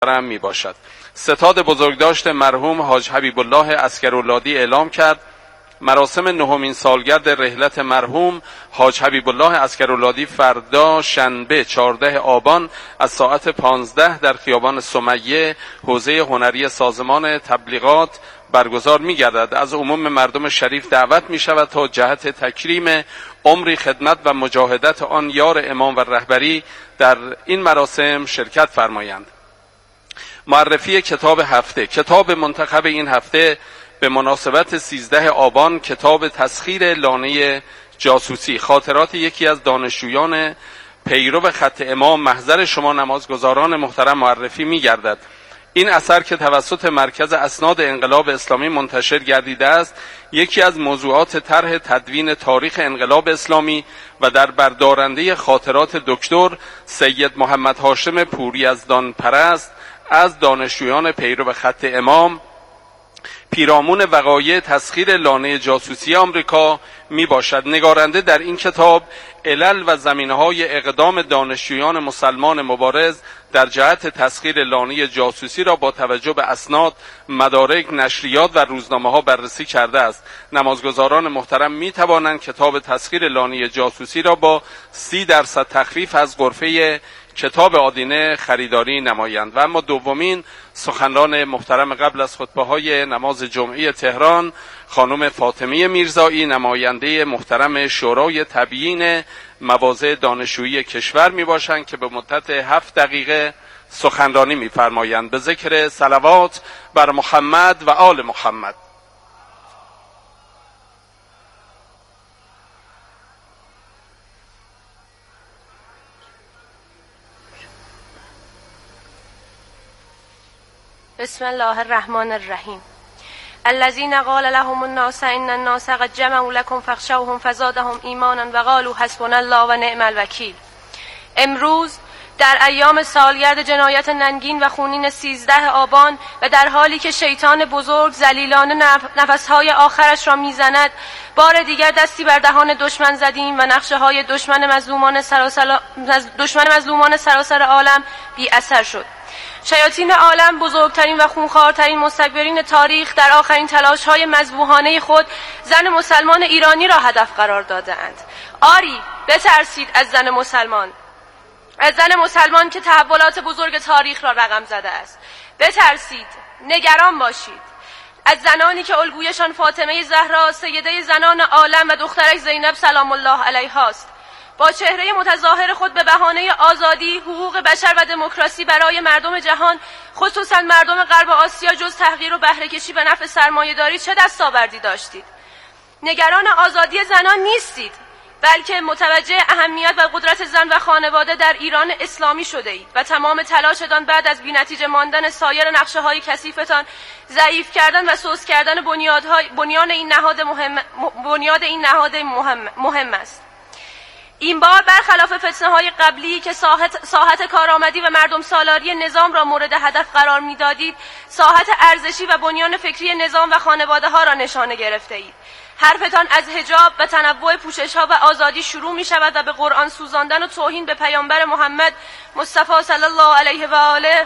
می باشد. ستاد بزرگداشت مرحوم حاج حبیب الله عسکراللادی اعلام کرد مراسم نهمین سالگرد رحلت مرحوم حاج حبیب الله عسکراللادی فردا شنبه 14 آبان از ساعت 15 در خیابان سمیه حوزه هنری سازمان تبلیغات برگزار می گردد. از عموم مردم شریف دعوت می شود تا جهت تکریم عمری خدمت و مجاهدت آن یار امام و رهبری در این مراسم شرکت فرمایند. معرفی کتاب هفته. کتاب منتخب این هفته به مناسبت 13 آبان کتاب تسخیر لانه جاسوسی، خاطرات یکی از دانشجویان پیرو خط امام محضر شما نمازگزاران محترم معرفی می گردد. این اثر که توسط مرکز اسناد انقلاب اسلامی منتشر گردیده است، یکی از موضوعات طرح تدوین تاریخ انقلاب اسلامی و در بردارنده خاطرات دکتر سید محمد هاشم پوریزدان پرست از دانشجویان پیرو خط امام پیرامون وقایع تسخیر لانه جاسوسی آمریکا می باشد. نگارنده در این کتاب علل و زمینه‌های اقدام دانشجویان مسلمان مبارز در جهت تسخیر لانه جاسوسی را با توجه به اسناد، مدارک، نشریات و روزنامه‌ها بررسی کرده است. نمازگزاران محترم می توانند کتاب تسخیر لانه جاسوسی را با 30% تخفیف از غرفه کتاب آدینه خریداری نمایند. و اما دومین سخنران محترم قبل از خطبه‌های نماز جمعه تهران خانم فاطمه میرزایی، نماینده محترم شورای تبیین مواضع دانشجویی کشور می باشند که به مدت 7 دقیقه سخنرانی می فرمایند به ذکر صلوات بر محمد و آل محمد. بسم الله الرحمن الرحیم. الذين قال لهم الناس ان الناس قد جمعوا لكم فاخشوهم فزادهم ایمانا وقالوا حسبنا الله ونعم الوکیل. امروز در ایام سالگرد جنایت ننگین و خونین 13 آبان و در حالی که شیطان بزرگ ذلیلانه نفسهای آخرش را میزند، بار دیگر دستی بر دهان دشمن زدیم و نقشه های دشمن مظلومان سراسر عالم بی اثر شد. شیاطین عالم، بزرگترین و خونخوارترین مستکبرین تاریخ، در آخرین تلاش‌های مذبوحانه خود زن مسلمان ایرانی را هدف قرار داده‌اند. آری، بترسید از زن مسلمان که تحولات بزرگ تاریخ را رقم زده است. بترسید، نگران باشید از زنانی که الگویشان فاطمه زهرا، سیده زنان عالم و دخترش زینب سلام الله علیها است. با چهره متظاهر خود به بهانه آزادی، حقوق بشر و دموکراسی برای مردم جهان، خصوصا مردم غرب آسیا، جز تحقیر و بهره‌کشی به نفع سرمایه‌داری چه دستاوردی داشتید؟ نگران آزادی زنان نیستید، بلکه متوجه اهمیت و قدرت زن و خانواده در ایران اسلامی شده اید و تمام تلاشتان بعد از بی‌نتیجه ماندن سایر نقشه‌های کثیفتان، ضعیف کردن و سست کردن بنیاد این نهاد مهم است. این بار برخلاف فتنه‌های قبلی که ساحت کارآمدی و مردم سالاری نظام را مورد هدف قرار می‌دادید، ساحت ارزشی و بنیان فکری نظام و خانواده‌ها را نشانه گرفته اید. حرفتان از حجاب و تنوع پوشش‌ها و آزادی شروع می‌شود و به قرآن سوزاندن و توهین به پیامبر محمد مصطفی صلی الله علیه و آله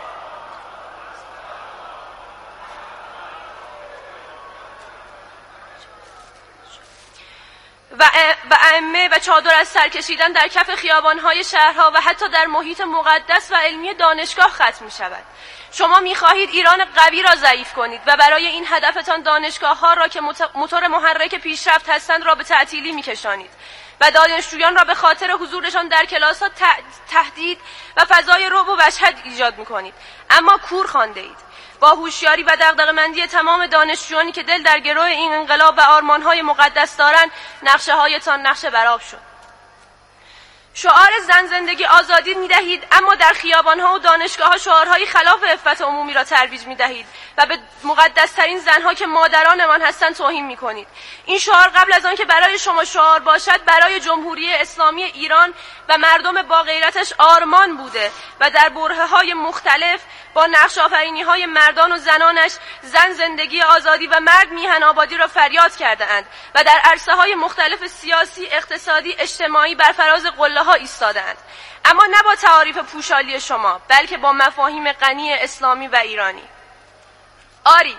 و ائمه و چادر از سر کشیدن در کف خیابان‌های شهرها و حتی در محیط مقدس و علمی دانشگاه ختم می‌شود. شما می‌خواهید ایران قوی را ضعیف کنید و برای این هدفتان دانشگاه‌ها را که موتور محرک پیشرفت هستند را به تعطیلی می‌کشانید و دانشجویان را به خاطر حضورشان در کلاس‌ها تهدید و فضای رعب و وحشت ایجاد می‌کنید. اما کور خوانده‌اید. با هوشیاری و دغدغه‌مندی تمام دانشجویانی که دل در گروه این انقلاب و آرمان‌های مقدس دارند، نقشه‌هایتان نقش برآب شد. شعار زن زندگی آزادی می‌دهید، اما در خیابان‌ها و دانشگاه‌ها شعارهای خلاف عفت عمومی را ترویج می‌دهید و به مقدس‌ترین زن‌ها که مادرانمان هستند توهین می‌کنید. این شعار قبل از آن که برای شما شعار باشد، برای جمهوری اسلامی ایران و مردم با غیرتش آرمان بوده و در برهه‌های مختلف با نقش آفرینی‌های مردان و زنانش زن زندگی آزادی و مرد میهن آبادی را فریاد کرده‌اند و در عرصه‌های مختلف سیاسی، اقتصادی، اجتماعی بر فراز قله‌ها ها ایستادند، اما نه با تعاریف پوشالی شما، بلکه با مفاهیم غنی اسلامی و ایرانی. آری،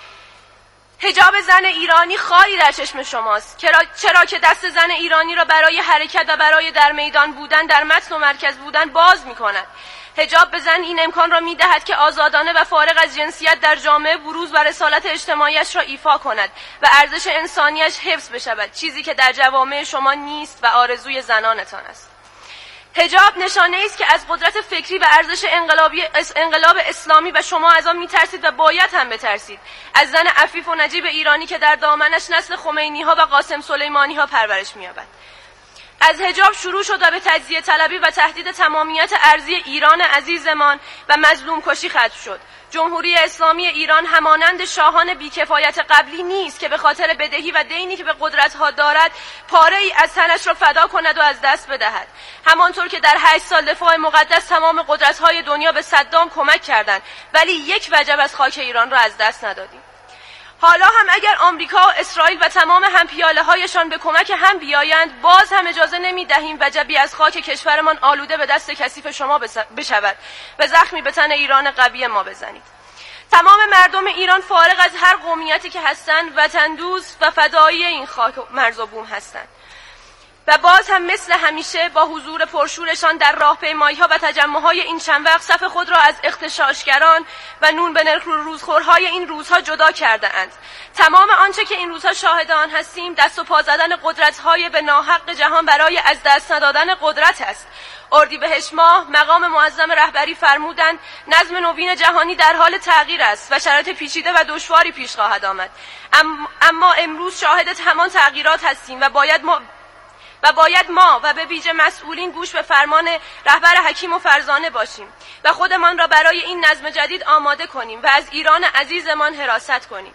حجاب زن ایرانی خاری در چشم شماست، چرا که دست زن ایرانی را برای حرکت و برای در میدان بودن، در متن و مرکز بودن باز می کند. حجاب به زن این امکان را می دهد که آزادانه و فارغ از جنسیت در جامعه بروز و رسالت اجتماعیش را ایفا کند و ارزش انسانیش حفظ بشود، چیزی که در جوامع شما نیست و آرزوی زنانتان است. حجاب نشانه است که از قدرت فکری و ارزش انقلاب اسلامی و شما از آن می‌ترسید و باید هم بترسید. از زن عفیف و نجیب ایرانی که در دامنش نسل خمینی‌ها و قاسم سلیمانی‌ها پرورش می‌یابد. از حجاب شروع شد و به تجزیه طلبی و تهدید تمامیت ارضی ایران عزیزمان و مظلوم کشی ختم شد. جمهوری اسلامی ایران همانند شاهان بیکفایت قبلی نیست که به خاطر بدهی و دینی که به قدرت‌ها دارد پاره‌ای از تنش را فدا کند و از دست بدهد. همانطور که در 8 سال دفاع مقدس تمام قدرت‌های دنیا به صدام کمک کردند، ولی یک وجب از خاک ایران را از دست ندادیم. حالا هم اگر آمریکا و اسرائیل و تمام همپیاله‌هایشان به کمک هم بیایند، باز هم اجازه نمی‌دهیم وجبی از خاک کشورمان آلوده به دست کثیف شما بشود و زخمی به تن ایران قوی ما بزنید. تمام مردم ایران فارغ از هر قومیتی که هستند وطن دوست و فدایی این خاک مرز و بوم هستند و باز هم مثل همیشه با حضور پرشورشان در راهپیمایی‌ها و تجمع‌های این چند وقت صف خود را از اغتشاشگران و نون به نرخ روزخورهای این روزها جدا کرده اند. تمام آنچه که این روزها شاهد آن هستیم دست و پا زدن قدرت‌های به ناحق جهان برای از دست ندادن قدرت است. اردیبهشت ماه مقام معظم رهبری فرمودند نظم نوین جهانی در حال تغییر است و شرایط پیچیده و دشواری پیش خواهد آمد. اما امروز شاهد همان تغییرات هستیم و باید ما و به ویژه مسئولین گوش به فرمان رهبر حکیم و فرزانه باشیم و خودمان را برای این نظم جدید آماده کنیم و از ایران عزیزمان حراست کنیم.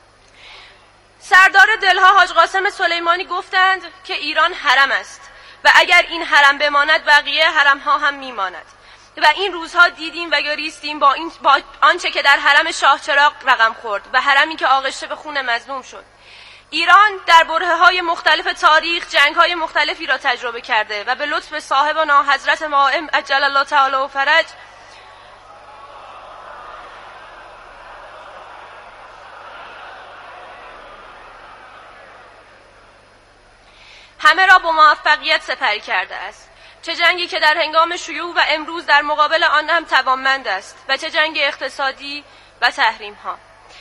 سردار دلها حاج قاسم سلیمانی گفتند که ایران حرم است و اگر این حرم بماند بقیه حرم‌ها هم میماند و این روزها دیدیم و گریستیم با آنچه که در حرم شاه چراغ رقم خورد و حرمی که آغشته به خون مظلوم شد. ایران در برهه‌های مختلف تاریخ جنگ‌های مختلفی را تجربه کرده و به لطف صاحبنا حضرت مائم عجل الله تعالی و فرج همه را با موفقیت سپری کرده است. چه جنگی که در هنگام شیوع و امروز در مقابل آن هم توانمند است و چه جنگ اقتصادی و تحریم‌ها.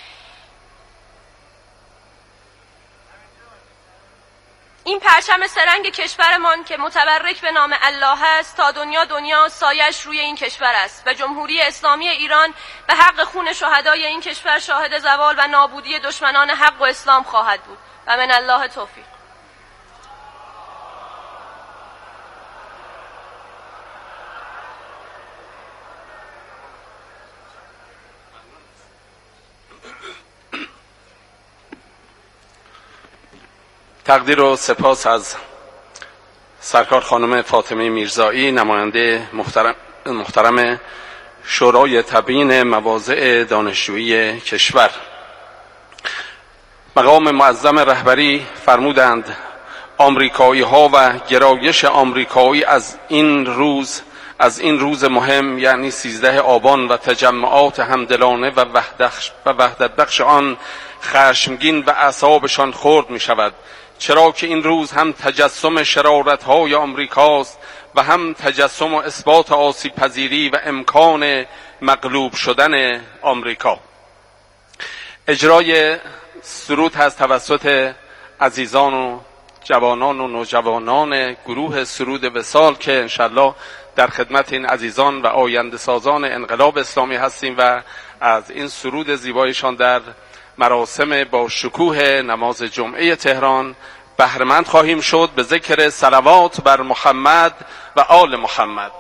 این پرچم سرنگ کشورمان که متبرک به نام الله است تا دنیا سایش روی این کشور است و جمهوری اسلامی ایران به حق خون شهدای این کشور شاهد زوال و نابودی دشمنان حق و اسلام خواهد بود و من الله توفیق. تقدیر و سپاس از سرکار خانم فاطمه میرزایی، نماینده محترم شورای تبیین مواضع دانشجویی کشور. مقام معظم رهبری فرمودند آمریکایی ها و گرایش آمریکایی از این روز مهم یعنی 13 آبان و تجمعات همدلانه و وحدت بخش آن خشمگین و اعصابشان خرد می شود، چرا که این روز هم تجسم شرارت‌های آمریکاست و هم تجسم و اثبات آسیب پذیری و امکان مغلوب شدن آمریکا. اجرای سرود هست توسط عزیزان و جوانان و نوجوانان گروه سرود وصال که انشالله در خدمت این عزیزان و آینده سازان انقلاب اسلامی هستیم و از این سرود زیبایشان در مراسم با شکوه نماز جمعه تهران بهره‌مند خواهیم شد به ذکر صلوات بر محمد و آل محمد.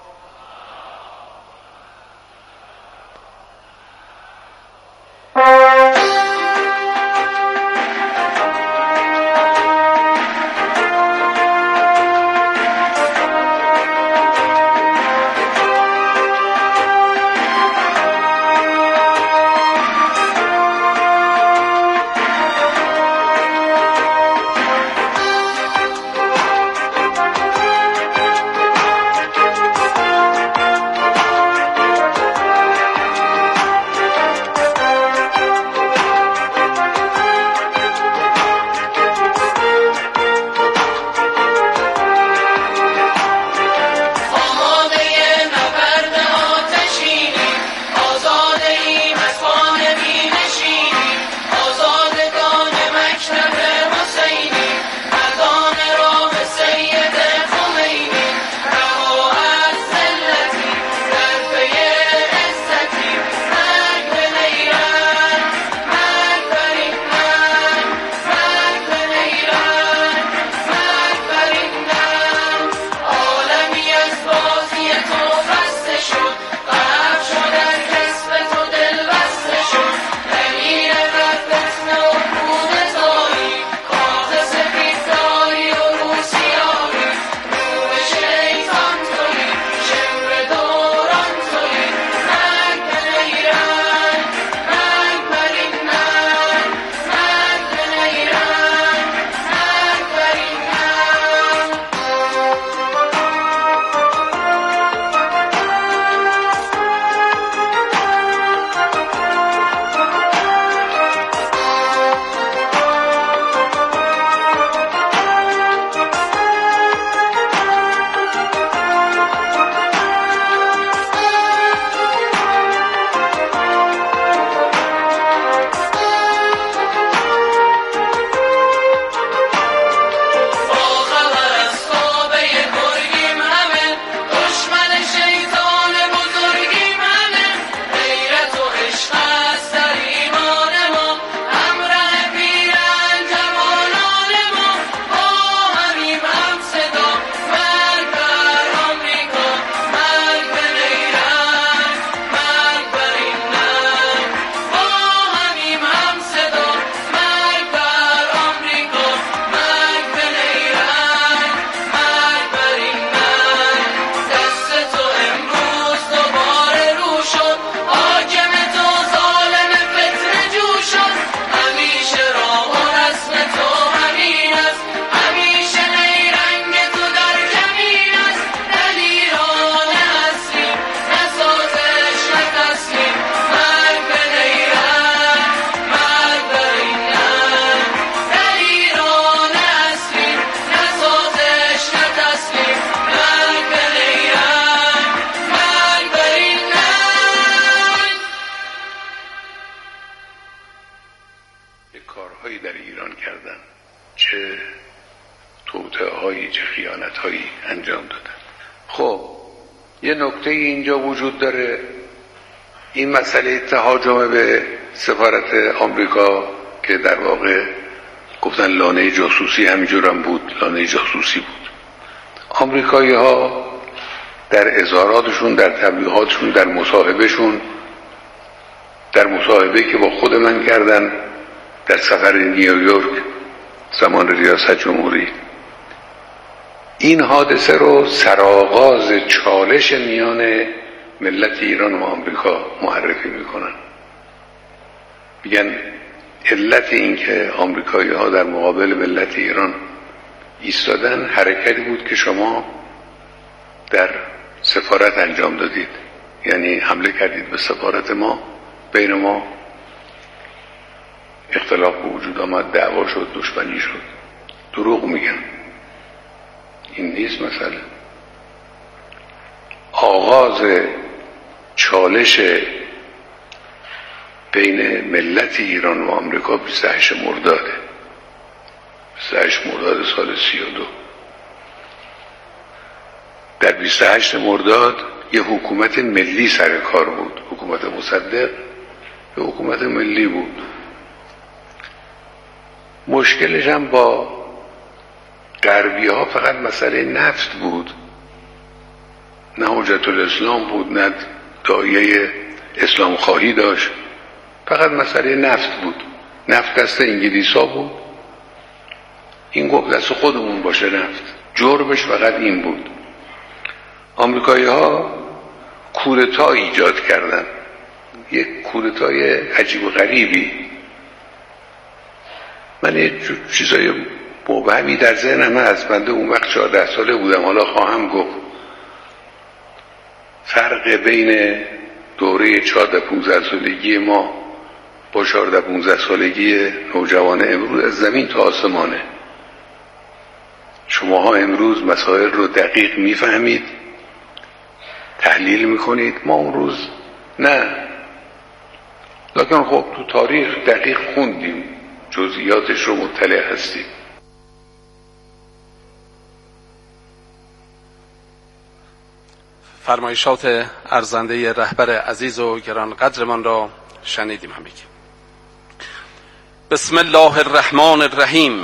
کارهایی در ایران کردن، چه توطئه‌هایی، چه خیانت‌هایی انجام دادن. خب یه نکته اینجا وجود داره، این مسئله تهاجم به سفارت آمریکا که در واقع گفتن لانه جاسوسی، همینجور هم بود، لانه جاسوسی بود. آمریکایی ها در اظهاراتشون، در تبلیغاتشون، در مصاحبهشون، در مصاحبه‌ای که با خود من کردن در سفر نیویورک زمان ریاست جمهوری، این حادثه رو سرآغاز چالش میان ملت ایران و آمریکا معرفی میکنن. میگن علت این که آمریکایی ها در مقابل ملت ایران ایستادن حرکتی بود که شما در سفارت انجام دادید، یعنی حمله کردید به سفارت ما، بین ما اختلاف به وجود آمد، دعوا شد، دشمنی شد. دروغ میگن، این نیست مسئله. آغاز چالش بین ملت ایران و آمریکا 28 مرداده، 28 مرداد سال 32. در 28 مرداد یه حکومت ملی سر کار بود، حکومت مصدق یه حکومت ملی بود. مشکلش هم با غربی ها فقط مسئله نفت بود، نه حجت الاسلام بود، نه داعیه اسلام خواهی داشت، فقط مسئله نفت بود. نفت دست انگلیس ها بود، این گفت دست خودمون باشه نفت، جرمش فقط این بود. آمریکایی ها کودتا ایجاد کردن، یک کودتای عجیب و غریبی. من یه چیزای مبهمی در ذهنم هست، بنده اون وقت 14 ساله بودم، حالا خواهم گفت. فرق بین دوره 14-15 سالگی ما با 14-15 سالگی نوجوان امروز از زمین تا آسمانه. شماها امروز مسائل رو دقیق میفهمید، تحلیل میکنید، ما اون روز نه. لکن خب تو تاریخ دقیق خوندیم، جزئیاتش رو مطلع هستیم. فرمایشات ارزنده رهبر عزیز و گرانقدرمان را شنیدیم همگی. بسم الله الرحمن الرحیم.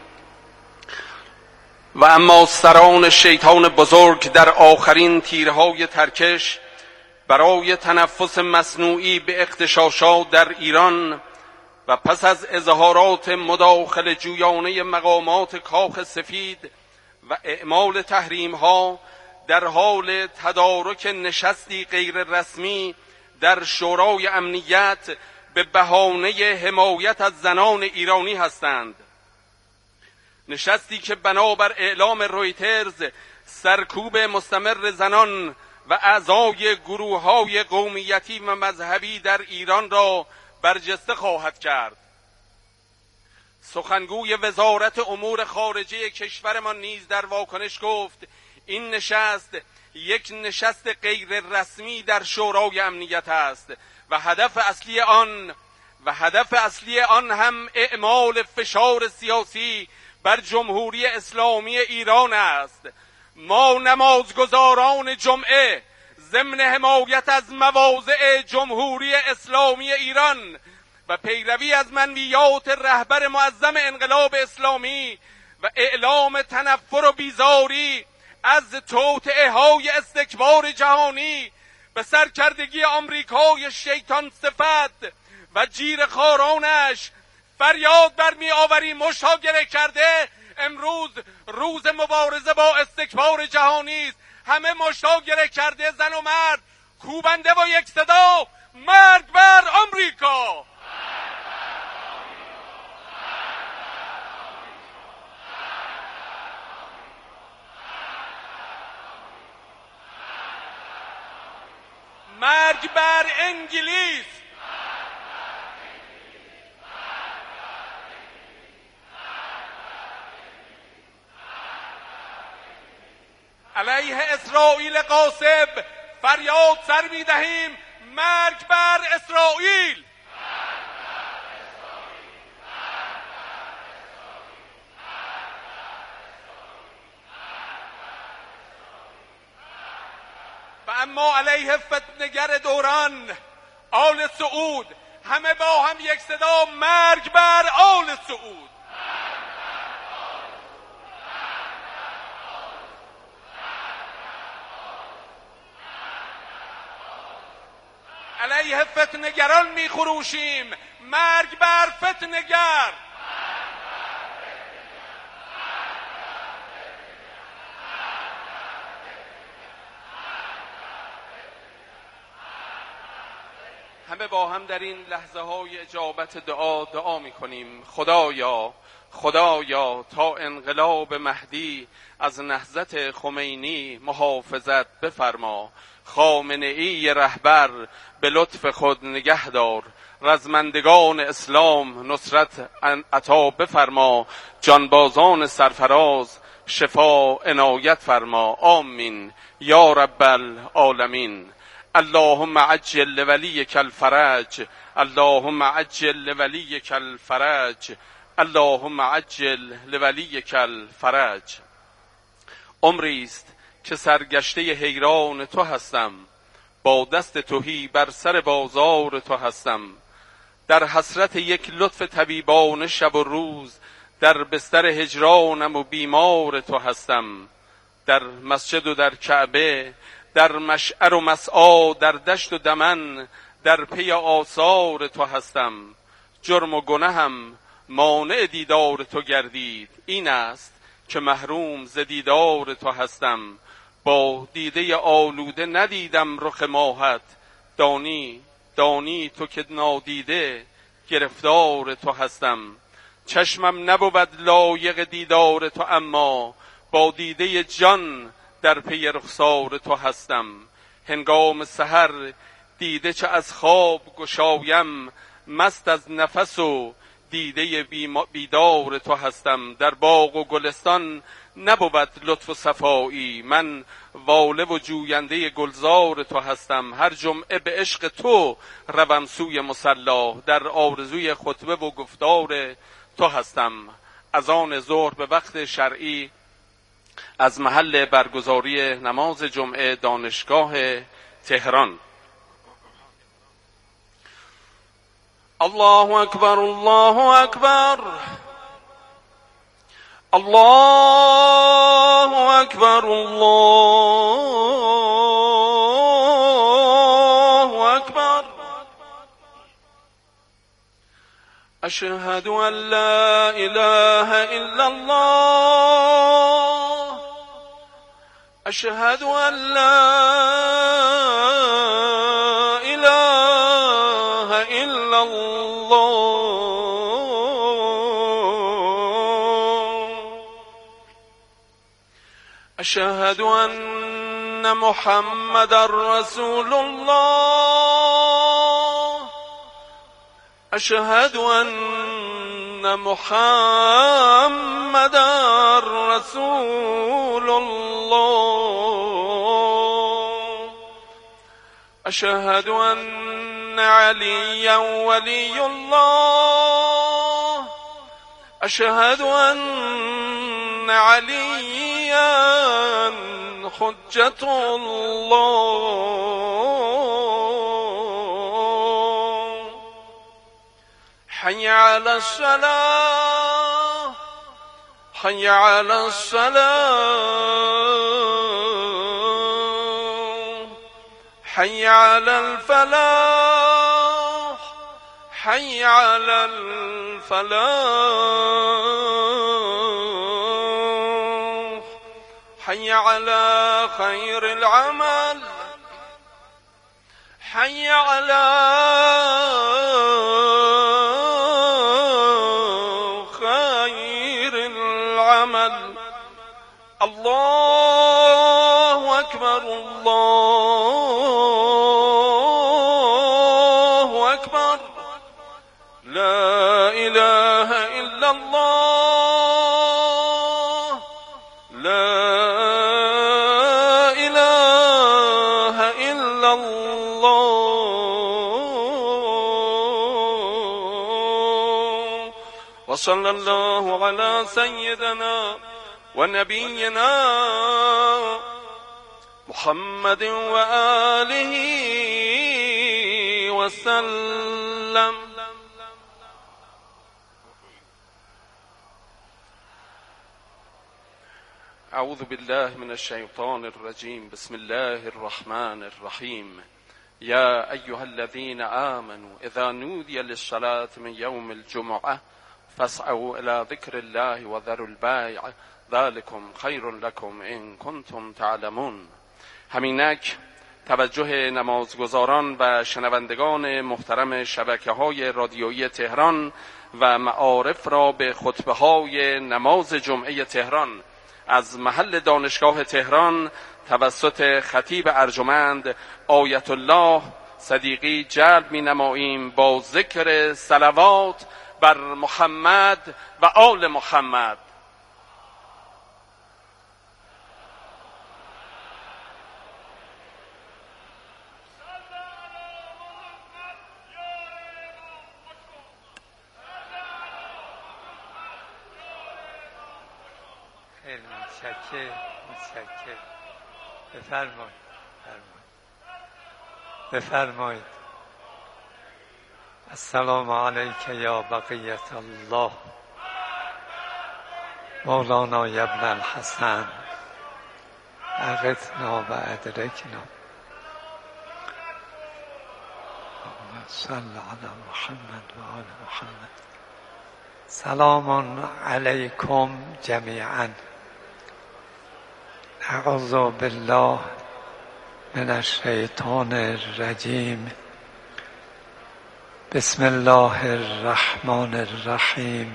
و اما سران شیطان بزرگ در آخرین تیرهای ترکش برای تنفس مصنوعی به اغتشاشات در ایران و پس از اظهارات مداخله جویانه مقامات کاخ سفید و اعمال تحریم‌ها در حال تدارک نشستی غیر رسمی در شورای امنیت به بهانه حمایت از زنان ایرانی هستند. نشستی که بنابر اعلام رویترز سرکوب مستمر زنان و اعضای گروه‌های قومیتی و مذهبی در ایران را برجسته خواهد کرد. سخنگوی وزارت امور خارجه کشورمان نیز در واکنش گفت این نشست یک نشست غیر رسمی در شورای امنیت است و هدف اصلی آن هم اعمال فشار سیاسی بر جمهوری اسلامی ایران است. ما نمازگزاران جمعه ضمن حمایت از مواضع جمهوری اسلامی ایران و پیروی از منویات رهبر معظم انقلاب اسلامی و اعلام تنفر و بیزاری از توطئه‌های استکبار جهانی به سرکردگی آمریکای شیطان صفت و جیرخوارانش فریاد برمی آوریم. مشتها گره کرده، امروز روز مبارزه با استکبار جهانی است. همه مشتها گره کرده، زن و مرد کوبنده و یک صدا مرگ بر آمریکا. مرگ بر انگلیس. علیه اسرائیل غاصب فریاد سر می دهیم. مرگ بر اسرائیل. اما علیه فتنه‌گر دوران آل سعود، همه با هم یک صدا: مرگ بر آل سعود. علیه فتنه‌گران میخروشیم: مرگ بر فتنه‌گر. همه با هم در این لحظه های اجابت دعا میکنیم: خدایا تا انقلاب مهدی از نهضت خمینی محافظت بفرما. خامنه‌ای رهبر به لطف خود نگهدار، رزمندگان اسلام نصرت عطا بفرما. جانبازان سرفراز شفا عنایت فرما. آمین یا رب العالمین. اللهم عجل لولیک الفرج، اللهم عجل لولیک الفرج، اللهم عجل لولیک الفرج. عمری است که سرگشته حیران تو هستم، با دست تهی بر سر بازار تو هستم. در حسرت یک لطف طبیبان شب و روز، در بستر هجرانم و بیمار تو هستم. در مسجد و در کعبه، در مشعر و مسعی، در دشت و دمن، در پی آثار تو هستم. جرم و گنهم مانع دیدار تو گردید، این است که محروم ز دیدار تو هستم. با دیده آلوده ندیدم رخ ماهت، دانی تو که نادیده گرفتار تو هستم. چشمم نبود لایق دیدار تو، اما با دیده جان در پی رخسار تو هستم. هنگام سحر دیده چه از خواب گشایم، مست از نفس و دیده بیدار تو هستم. در باغ و گلستان نبود لطف و صفایی، من واله و جوینده گلزار تو هستم. هر جمعه به عشق تو روم سوی مصلا، در آرزوی خطبه و گفتار تو هستم. از آن ظهر به وقت شرعی از محل برگزاری نماز جمعه دانشگاه تهران. الله اکبر، الله اکبر، الله اکبر، الله اکبر. اشهد ان لا اله الا الله، اشهد ان لا اله الا الله، اشهد ان محمد رسول الله، اشهد ان محمد رسول الله، اشهد ان عليا ولي الله، اشهد ان عليا حجة الله. حي على الصلاة، حي على الصلاة، حي على الفلاح، حي على الفلاح، حي على خير العمل، حي على خير العمل. الله أكبر، الله أكبر، لا إله إلا الله، لا إله إلا الله. وصلى الله على سيدنا ونبينا محمد و آله و سلم. اعوذ بالله من الشیطان الرجیم. بسم الله الرحمن الرحیم. یا ایها الذین آمنوا اذا نودی للصلاة من یوم الجمعة فاسعوا الى ذکر الله و ذروا البیع ذلكم خیر لكم ان کنتم تعلمون. همینک توجه نمازگزاران و شنوندگان محترم شبکه‌های رادیویی تهران و معارف را به خطبه‌های نماز جمعه تهران از محل دانشگاه تهران توسط خطیب ارجمند آیت الله صدیقی جلب می‌نماییم با ذکر صلوات بر محمد و آل محمد. متشکر. بفرمایید. السلام علیک یا بقیت الله مولانا ابن الحسن اغثنا و ادرکنا. صل علی محمد و آل محمد. سلام علیکم جمیعا. اعوذ بالله من الشیطان الرجیم. بسم الله الرحمن الرحیم.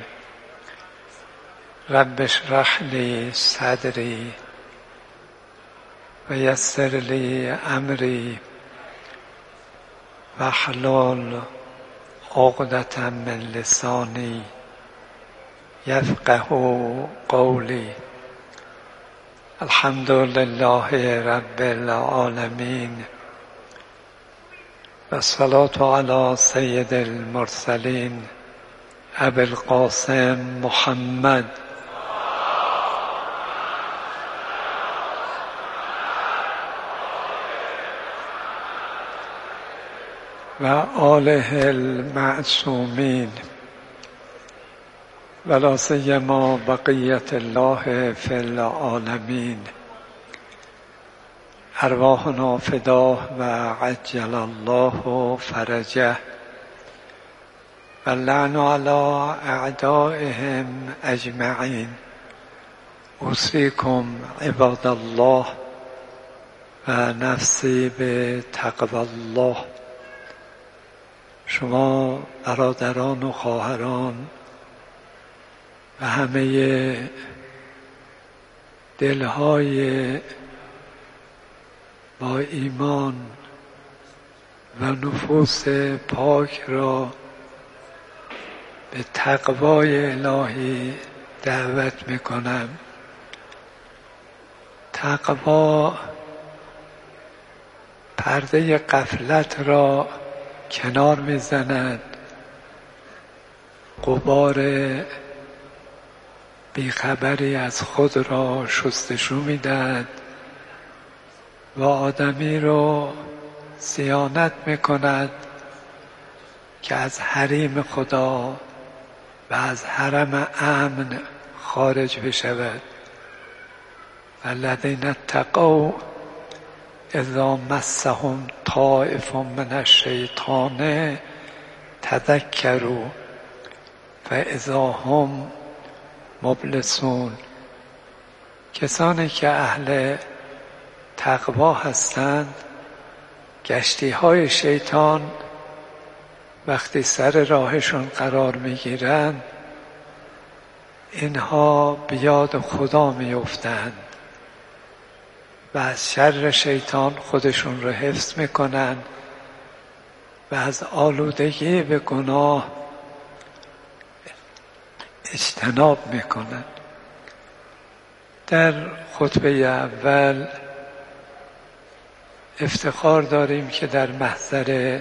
رب اشرح لی صدری و یسر لی امری واحلل عقدة من لسانی یفقهوا قولی. الحمد لله رب العالمین و الصلاة علی سید المرسلین ابی القاسم محمد و آله المعصومین ولا سیما بقیت الله فی العالمین. ارواحنا فداه و عجل الله فرجه و اللعن علی اعدائهم اجمعین. اوصیکم عباد الله و نفسی به تقوی الله. شما برادران و خواهران و همه دلهای با ایمان و نفوس پاک را به تقوای الهی دعوت میکنم. تقوا پرده غفلت را کنار میزند، غبار بیخبری از خود را شستشو میدهد و آدمی رو صیانت میکند که از حریم خدا و از حرم امن خارج بشود. والذین اتقوا اذا مسهم طائف من الشیطان تذکروا فاذا هم مبلسون. کسانی که اهل تقوا هستند، گشتی های شیطان وقتی سر راهشون قرار میگیرند اینها به یاد خدا میافتند و از شر شیطان خودشون رو حفظ میکنن و از آلودگی به گناه اجتناب میکنن. در خطبه اول افتخار داریم که در محضر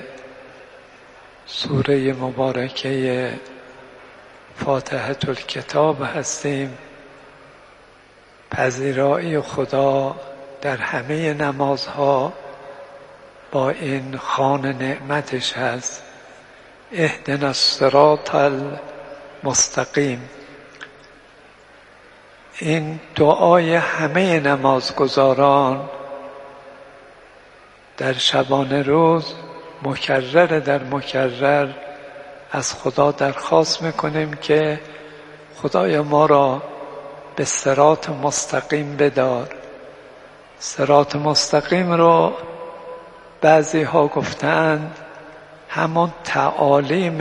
سوره مبارکه فاتحه الکتاب هستیم. پذیرایی خدا در همه نمازها با این خوان نعمتش هست: اهدنا الصراط المستقیم. این دعای همه نمازگزاران در شبانه روز مکرر در مکرر از خدا درخواست میکنیم که خدایا ما را به صراط مستقیم بدار. صراط مستقیم رو بعضی ها گفتند همون تعالیم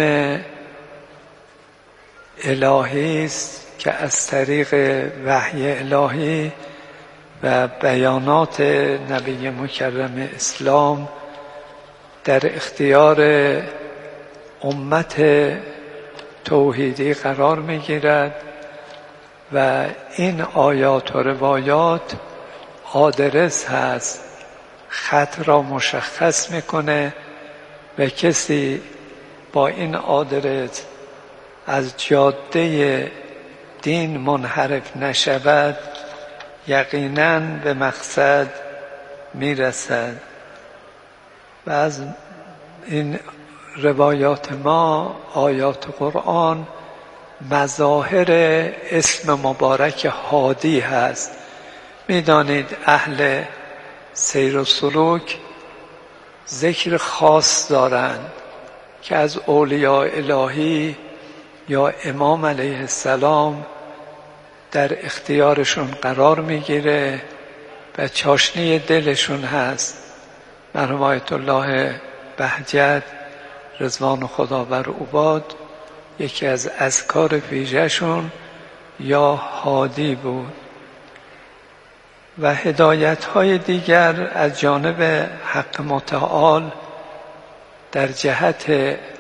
الهی است که از طریق وحی الهی و بیانات نبی مکرم اسلام در اختیار امت توحیدی قرار میگیرد و این آیات و روایات آدرس هست، خط را مشخص میکنه و کسی با این آدرس از جاده دین منحرف نشود یقیناً به مقصد میرسد. و از این روایات ما، آیات قرآن، مظاهر اسم مبارک هادی هست. میدانید اهل سیر و سلوک ذکر خاص دارند که از اولیاء الهی یا امام علیه السلام در اختیارشون قرار میگیره و چاشنی دلشون هست. مرحوم آیت الله بهجت رضوان خدا بر عباد یکی از اذکار ویژه‌شون یا هادی بود. و هدایت‌های دیگر از جانب حق متعال در جهت